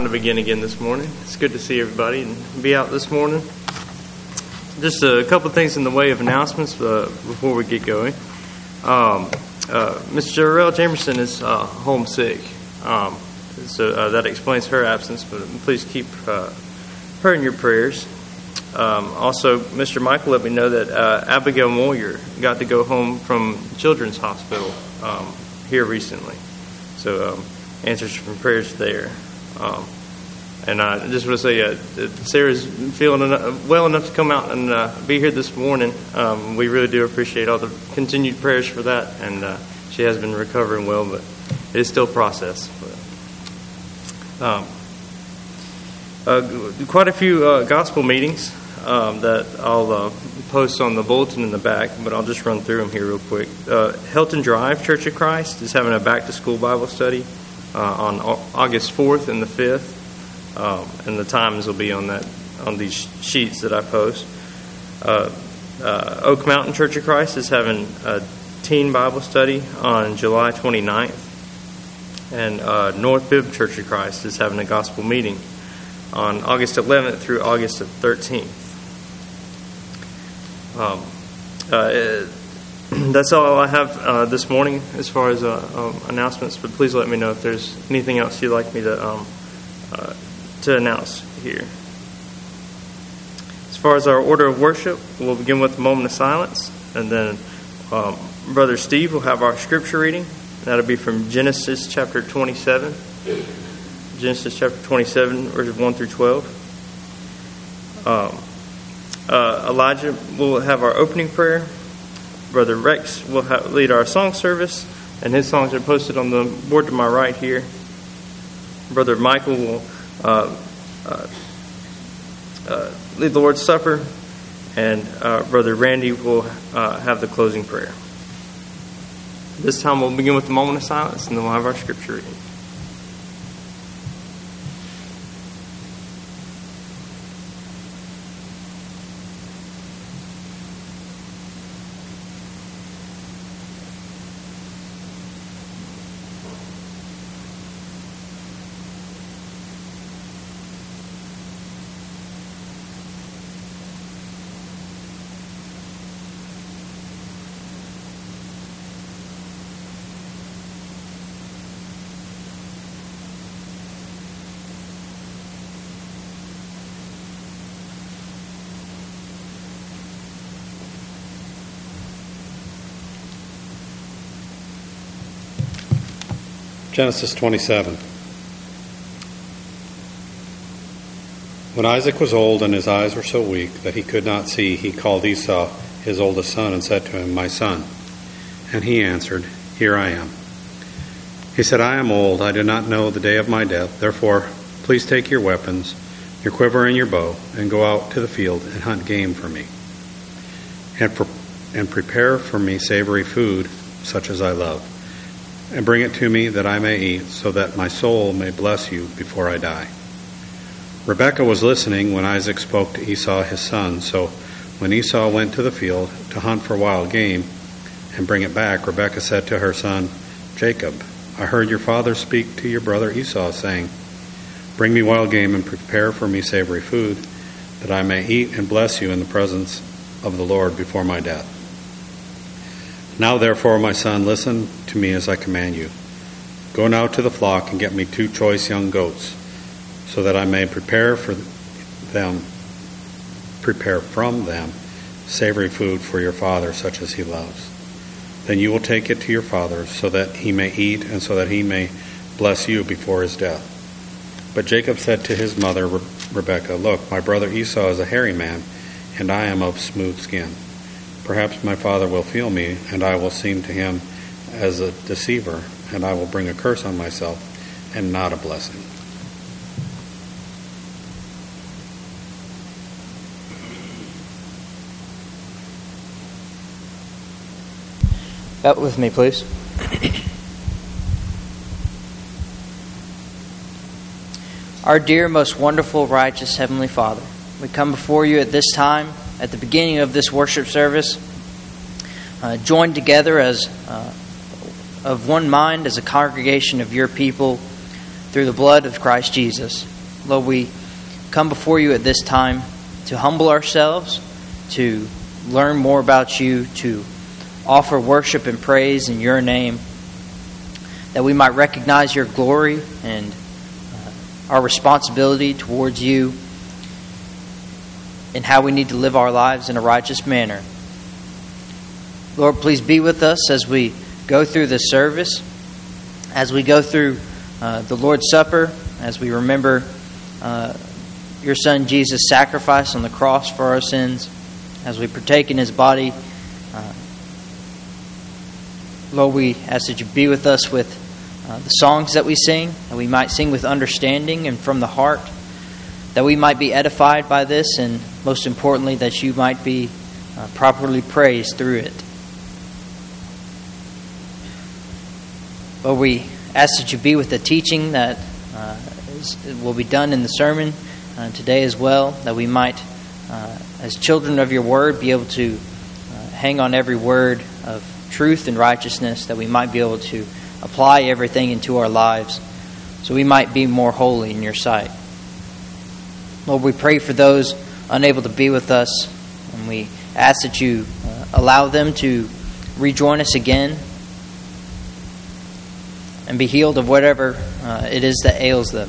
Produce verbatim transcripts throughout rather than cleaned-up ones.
to begin again this morning. It's good to see everybody and be out this morning. Just a couple of things in the way of announcements uh, before we get going. Um, uh, Miss Jarrell Jamerson is uh, homesick, um, so uh, that explains her absence, but please keep uh, her in your prayers. Um, also, Mister Michael let me know that uh, Abigail Moyer got to go home from Children's Hospital um, here recently. So, um, answers from prayers there. Um, and I just want to say, uh, Sarah's feeling enough, well enough to come out and uh, be here this morning. Um, we really do appreciate all the continued prayers for that, and uh, she has been recovering well, but it is still a process. But, um, uh, quite a few uh, gospel meetings um, that I'll uh, post on the bulletin in the back, but I'll just run through them here real quick. Uh, Helton Drive Church of Christ is having a back-to-school Bible study uh, on August fourth and the fifth. Um, and the times will be on that on these sheets that I post. Uh, uh, Oak Mountain Church of Christ is having a teen Bible study on July twenty-ninth. And uh, North Bibb Church of Christ is having a gospel meeting on August eleventh through August thirteenth. Um, uh, that's all I have uh, this morning as far as uh, um, announcements, but please let me know if there's anything else you'd like me to um, uh, to announce here. As far as our order of worship, we'll begin with a moment of silence, and then um, Brother Steve will have our scripture reading. That'll be from Genesis chapter twenty-seven. Genesis chapter twenty-seven, verses one through twelve. Um, uh, Elijah will have our opening prayer. Brother Rex will have, lead our song service, and his songs are posted on the board to my right here. Brother Michael will uh, uh, uh, lead the Lord's Supper, and uh, Brother Randy will uh, have the closing prayer. This time we'll begin with a moment of silence, and then we'll have our scripture reading. Genesis twenty-seven. When Isaac was old and his eyes were so weak that he could not see, he called Esau, his oldest son, and said to him, "My son." And he answered, "Here I am." He said, "I am old. I do not know the day of my death. Therefore, please take your weapons, your quiver and your bow, and go out to the field and hunt game for me. And, for, and prepare for me savory food, such as I love. And bring it to me that I may eat, so that my soul may bless you before I die." Rebekah was listening when Isaac spoke to Esau his son. So when Esau went to the field to hunt for wild game and bring it back, Rebekah said to her son Jacob, "I heard your father speak to your brother Esau, saying, 'Bring me wild game and prepare for me savory food, that I may eat and bless you in the presence of the Lord before my death.' Now, therefore, my son, listen to me as I command you. Go now to the flock and get me two choice young goats, so that I may prepare for them, prepare from them savory food for your father, such as he loves. Then you will take it to your father, so that he may eat and so that he may bless you before his death." But Jacob said to his mother Re- Rebekah, "Look, my brother Esau is a hairy man, and I am of smooth skin. Perhaps my father will feel me, and I will seem to him as a deceiver, and I will bring a curse on myself and not a blessing." Bow with me, please. Our dear, most wonderful, righteous Heavenly Father, we come before you at this time, at the beginning of this worship service, uh, joined together as uh, of one mind as a congregation of your people through the blood of Christ Jesus. Lord, we come before you at this time to humble ourselves, to learn more about you, to offer worship and praise in your name, that we might recognize your glory and uh, our responsibility towards you and how we need to live our lives in a righteous manner. Lord, please be with us as we go through this service, as we go through uh, the Lord's Supper, as we remember uh, your Son Jesus' sacrifice on the cross for our sins, as we partake in his body. Uh, Lord, we ask that you be with us with uh, the songs that we sing, that we might sing with understanding and from the heart, that we might be edified by this, and most importantly, that you might be uh, properly praised through it. Lord, we ask that you be with the teaching that uh, is, will be done in the sermon uh, today as well, that we might, uh, as children of your word, be able to uh, hang on every word of truth and righteousness, that we might be able to apply everything into our lives so we might be more holy in your sight. Lord, we pray for those unable to be with us, and we ask that you uh, allow them to rejoin us again and be healed of whatever uh, it is that ails them.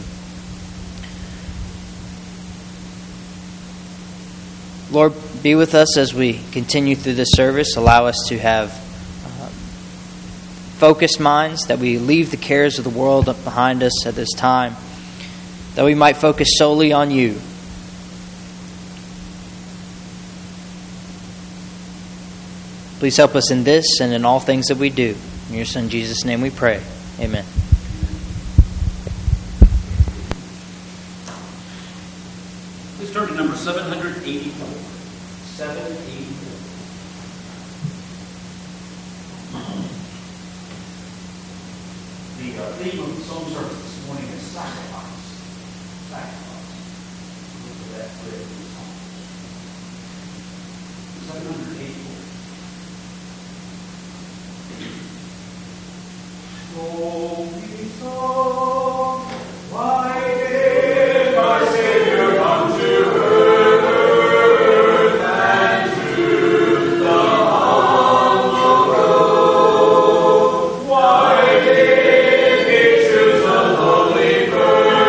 Lord, be with us as we continue through this service. Allow us to have uh, focused minds, that we leave the cares of the world up behind us at this time, that we might focus solely on you. Please help us in this and in all things that we do. In your Son Jesus' name we pray. Amen. Please turn to number seven eighty-four. seven eighty-four. The uh, theme of the psalm service this morning is sacrifice. Sacrifice. Look at that prayer in the psalm. seven eighty-four. Oh, we saw why did our Savior come to earth and to the humble road? Why did he choose a lowly birth?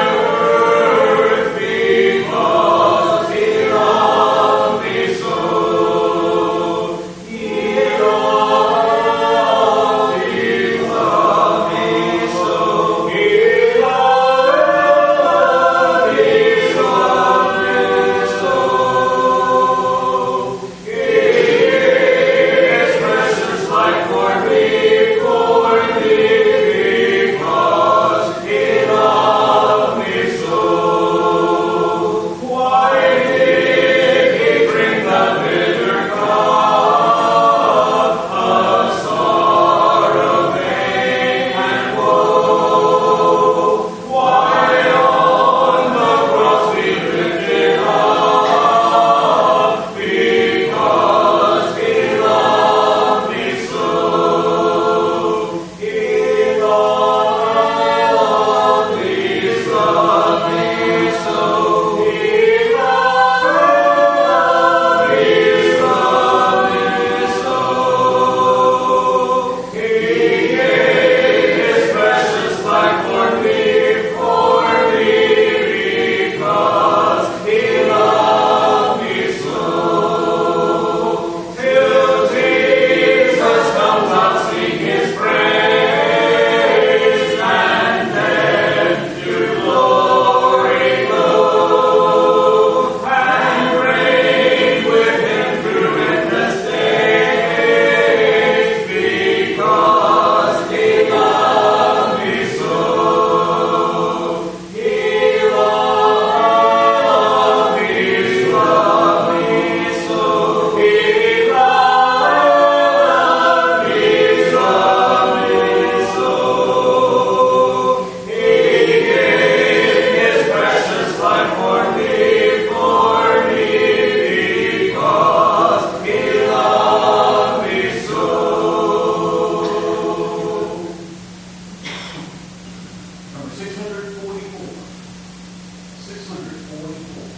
six hundred forty-four.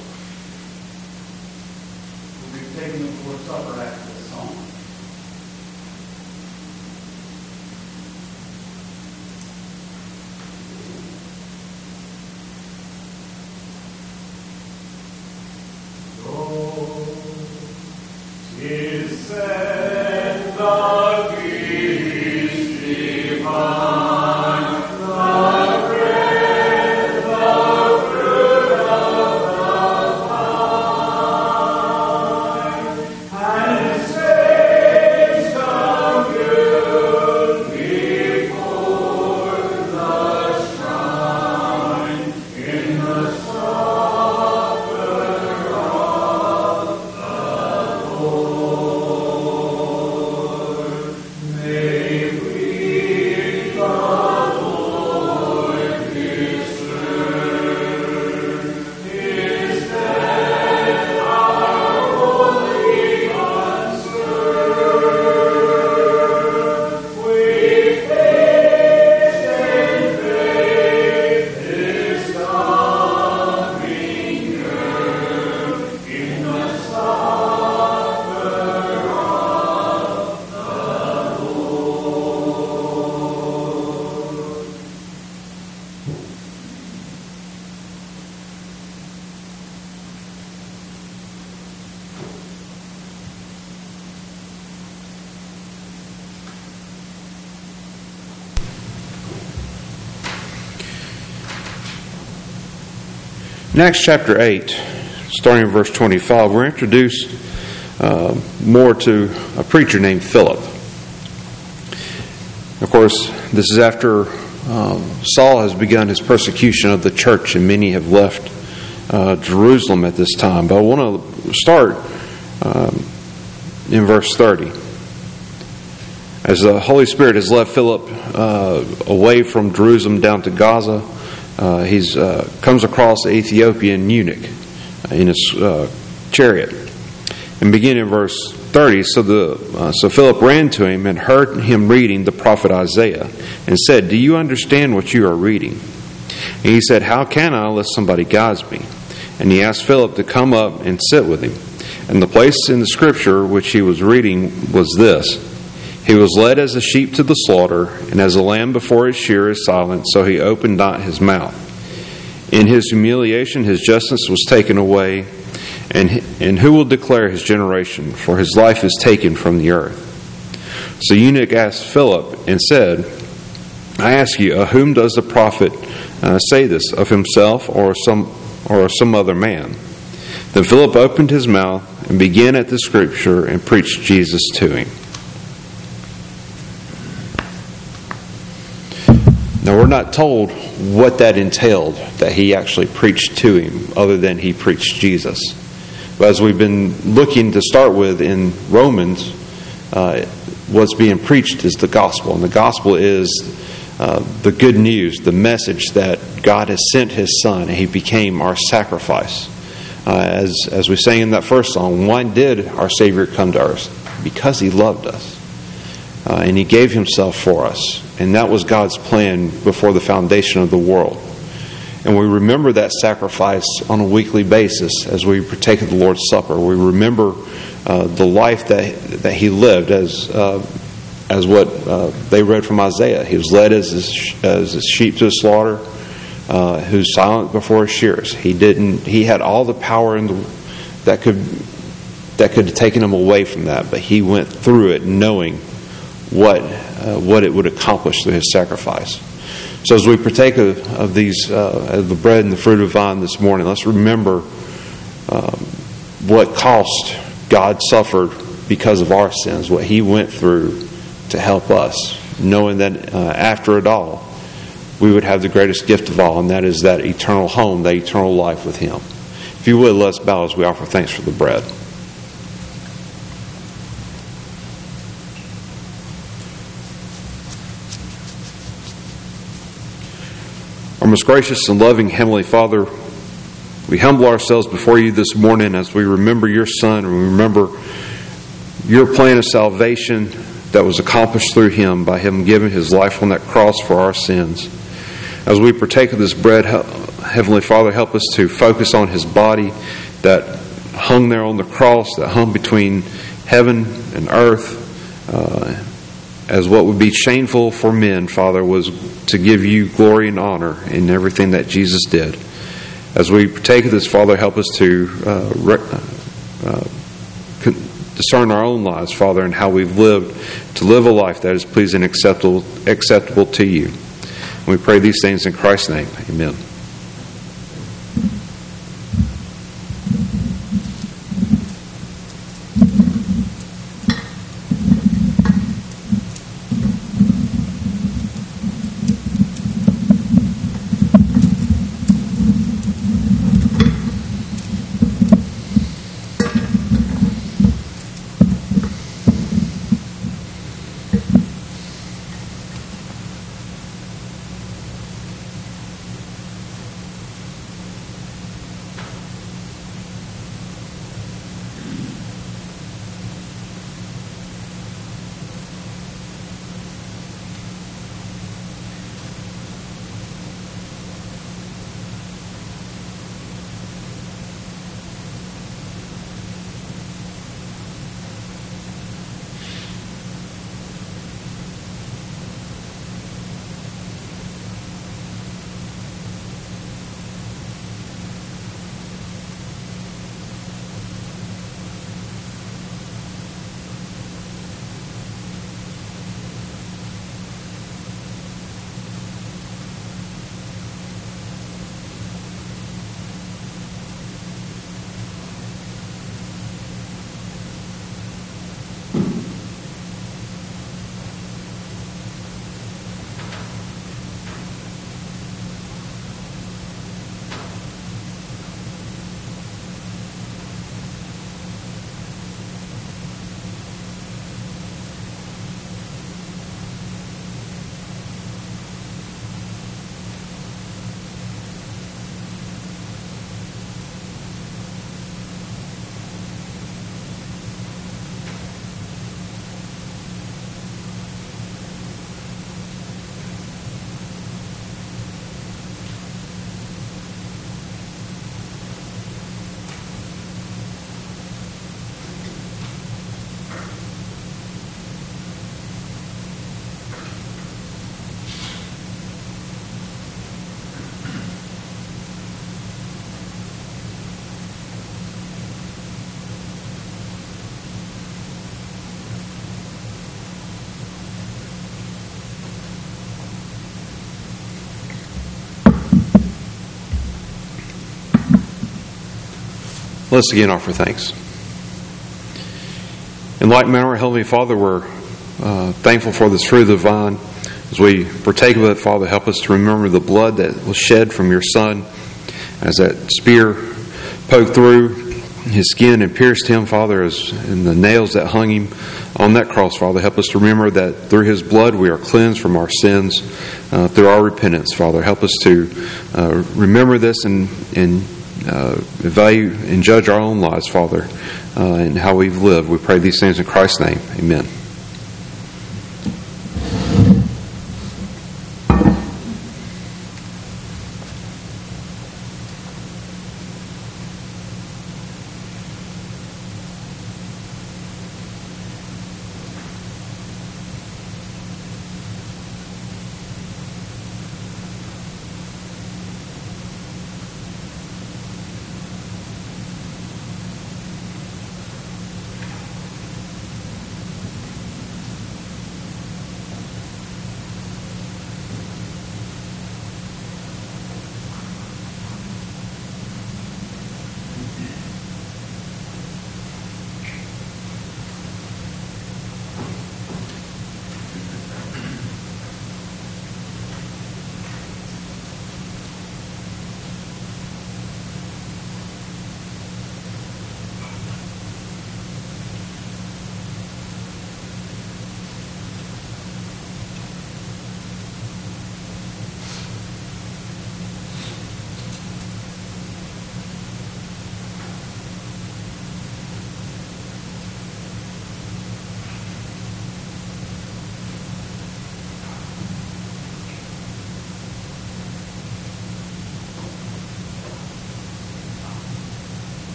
We'll be taking the Lord's Supper after this song. In Acts chapter eight, starting in verse twenty-five, we're introduced uh, more to a preacher named Philip. Of course, this is after um, Saul has begun his persecution of the church, and many have left uh, Jerusalem at this time. But I want to start um, in verse thirty. As the Holy Spirit has led Philip uh, away from Jerusalem down to Gaza, Uh, he uh, comes across the Ethiopian eunuch in his uh, chariot. And beginning in verse thirty, so the uh, so Philip ran to him and heard him reading the prophet Isaiah, and said, "Do you understand what you are reading?" And he said, "How can I unless somebody guides me?" And he asked Philip to come up and sit with him. And the place in the scripture which he was reading was this: "He was led as a sheep to the slaughter, and as a lamb before his shearer is silent, so he opened not his mouth. In his humiliation his justice was taken away, and and who will declare his generation? For his life is taken from the earth." So eunuch asked Philip and said, "I ask you, of whom does the prophet uh, say this, of himself or some or some other man?" Then Philip opened his mouth and began at the scripture and preached Jesus to him. Now, we're not told what that entailed, that he actually preached to him, other than he preached Jesus. But as we've been looking to start with in Romans, uh, what's being preached is the gospel. And the gospel is uh, the good news, the message that God has sent his Son, and he became our sacrifice. Uh, as, as we sang in that first song, why did our Savior come to earth? Because he loved us. Uh, and he gave himself for us. And that was God's plan before the foundation of the world. And we remember that sacrifice on a weekly basis as we partake of the Lord's Supper. We remember uh, the life that that he lived, as uh, as what uh, they read from Isaiah. He was led as a, as a sheep to the slaughter, uh, who's silent before his shearers. He didn't. He had all the power in the, that could that could have taken him away from that, but he went through it knowing what uh, what it would accomplish through his sacrifice. So as we partake of, of these, uh, of the bread and the fruit of the vine this morning, let's remember um, what cost God suffered because of our sins, what he went through to help us, knowing that uh, after it all, we would have the greatest gift of all, and that is that eternal home, that eternal life with him. If you would, let's bow as we offer thanks for the bread. Our most gracious and loving Heavenly Father, we humble ourselves before you this morning as we remember your Son and we remember your plan of salvation that was accomplished through him by him giving his life on that cross for our sins. As we partake of this bread, Heavenly Father, help us to focus on his body that hung there on the cross, that hung between heaven and earth, uh, as what would be shameful for men, Father, was to give you glory and honor in everything that Jesus did. As we partake of this, Father, help us to uh, re- uh, discern our own lives, Father, and how we've lived, to live a life that is pleasing and acceptable, acceptable to you. And we pray these things in Christ's name. Amen. Let's again offer thanks. In like manner, Heavenly Father, we're uh, thankful for this fruit of the vine. As we partake of it, Father, help us to remember the blood that was shed from your Son as that spear poked through his skin and pierced him, Father, as and the nails that hung him on that cross, Father. Help us to remember that through his blood we are cleansed from our sins uh, through our repentance, Father. Help us to uh, remember this and, and uh, evaluate and judge our own lives, Father, uh, and how we've lived. We pray these things in Christ's name. Amen.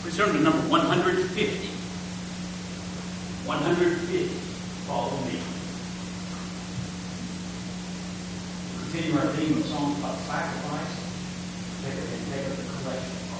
We turn to number one hundred fifty. one hundred fifty. Follow me. Continue our theme of songs about sacrifice. Take it and take up the collection of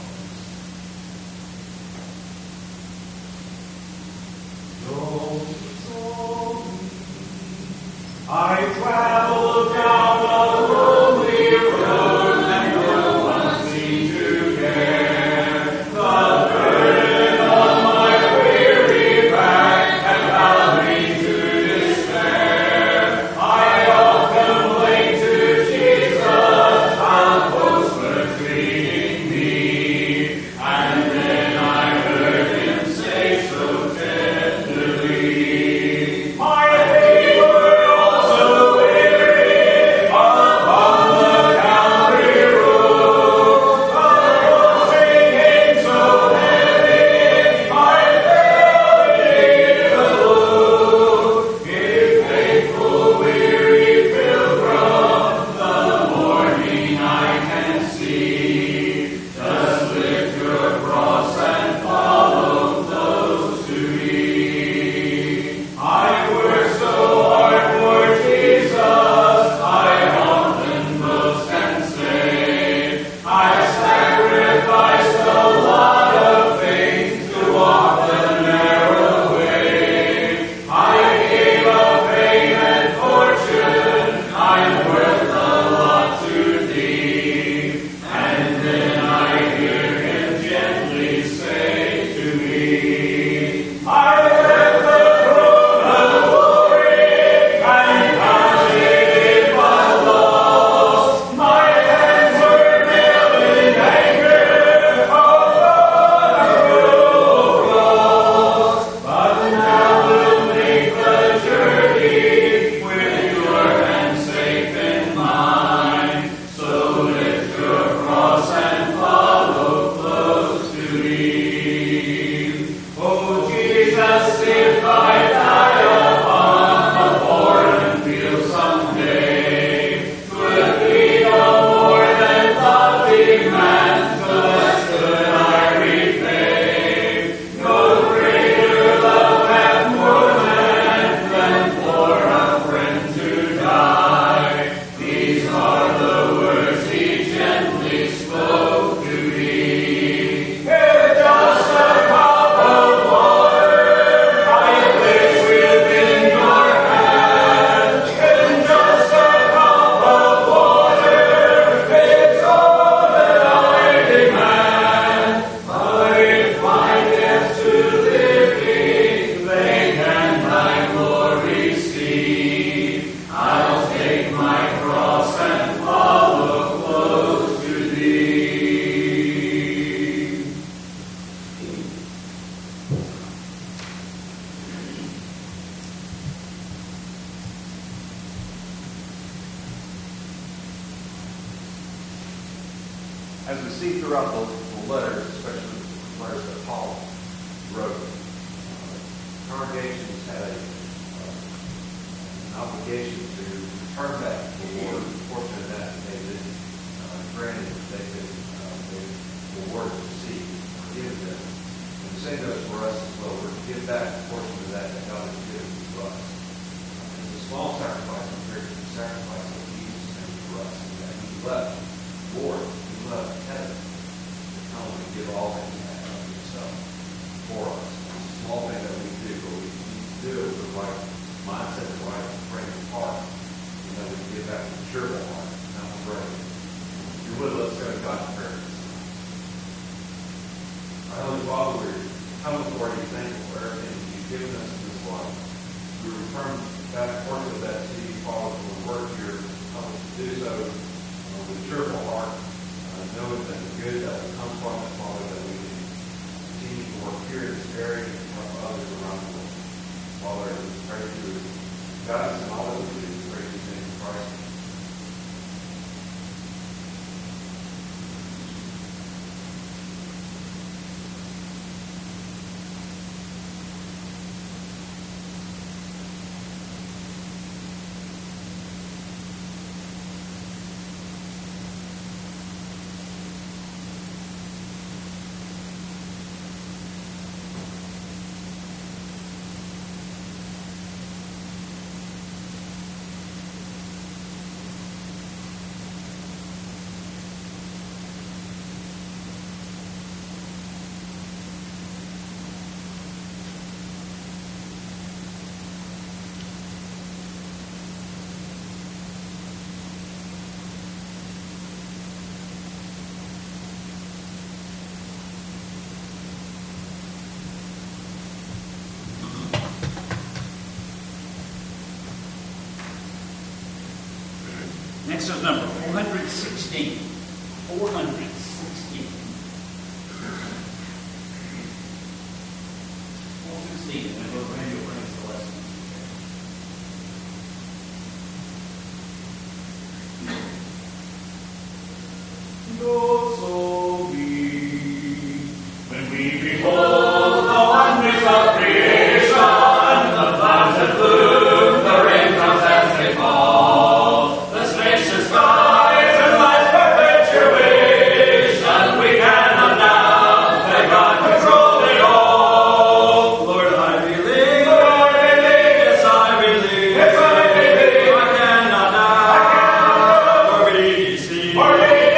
songs. I travel down a lonely road and no one seemed to care. The burden of my weary back had bowed me to despair. I often wait to Jesus, how close were treating me, and then I heard him say so tenderly, my Redeemer also weary upon the Calvary road. The crossing came so heavy, I fell beneath the load. Give faithful weary pilgrim the morning I can see. Just lift your cross and follow close to me. I work so hard for Jesus, I often boast and say, I sacrificed a lot of things to walk the narrow way. I gave up fame and fortune, I'm worth a lot to thee. And then I hear him gently say to me, I left the throne of glory and counted it my loss. My hands were nailed in anger upon a cruel cross. But now we'll make the journey with your hand safe in mine. So lift your cross and follow close to me. Oh Jesus, if I die upon the foreign field someday, 'twould be no more than loving man, the less could I repay. No greater love hath more than than for a friend to die. These are the words he gently spoke to me. If just a cup of water I place within your hand, if just a cup of water is all that I demand. But if my death to living they can thy glory see, I'll take my cross and follow close to thee. As we see throughout the, the letters, especially the letters that Paul wrote, uh, congregations had a, uh, an obligation to return back to the Lord. Fortunate that they did, uh, granted that they could, uh, they the word to see, forgive them. And the same goes for us as well. We're to give back a portion of that that God has given to us. Uh, it's a small sacrifice compared to the sacrifice that Jesus made for us, and that He left Lord, He left heaven to come and give all that He had of Himself for us. It's a small thing that we do, but we need to do it with the right mindset, the right frame of heart, and that we can give back with a cheerful heart, not afraid. If you're with us, go to God's prayer. Our Heavenly Father, we're coming before you, thankful for everything that You've given us in this life. We return back portion of that to You, Father, for the work here. Help us to do so uh, with a cheerful heart, uh, knowing that the good that will come from it, Father, that we can continue to work here in this area and help others around the world. Father, we pray for your guidance in all that we do. We pray in the name of Christ. verse number four sixteen. four sixteen. four sixteen, and then Brother Randy will bring us the lesson. Go so be, when we behold the wonders of creation, the flowers that bloom, the raindrops as they fall, the spacious skies and life's perpetuation, we cannot doubt that God controlled it all. Lord, I believe, Lord, I believe, yes, I believe, yes, I believe, I cannot doubt, or be deceived, or be deceived.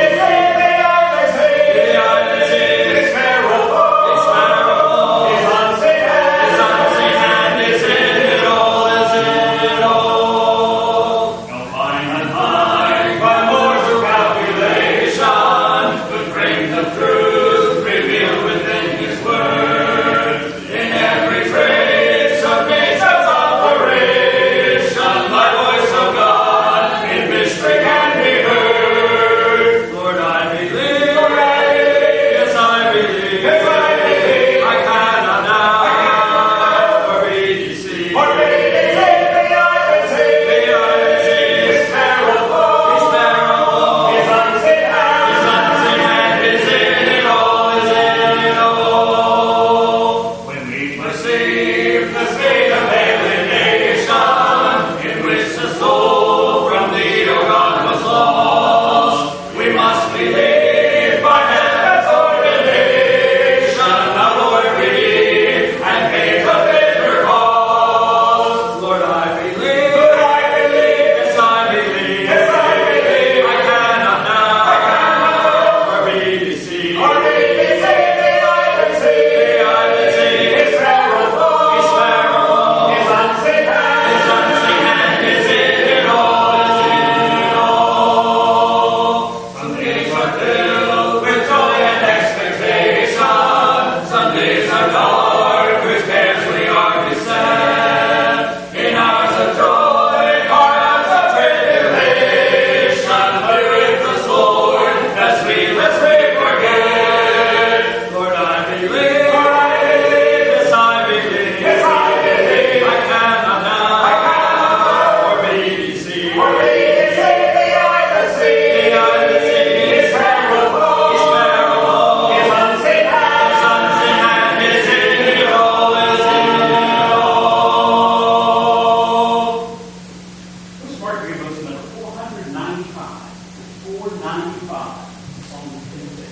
four ninety-five. four ninety-five. Psalm ten.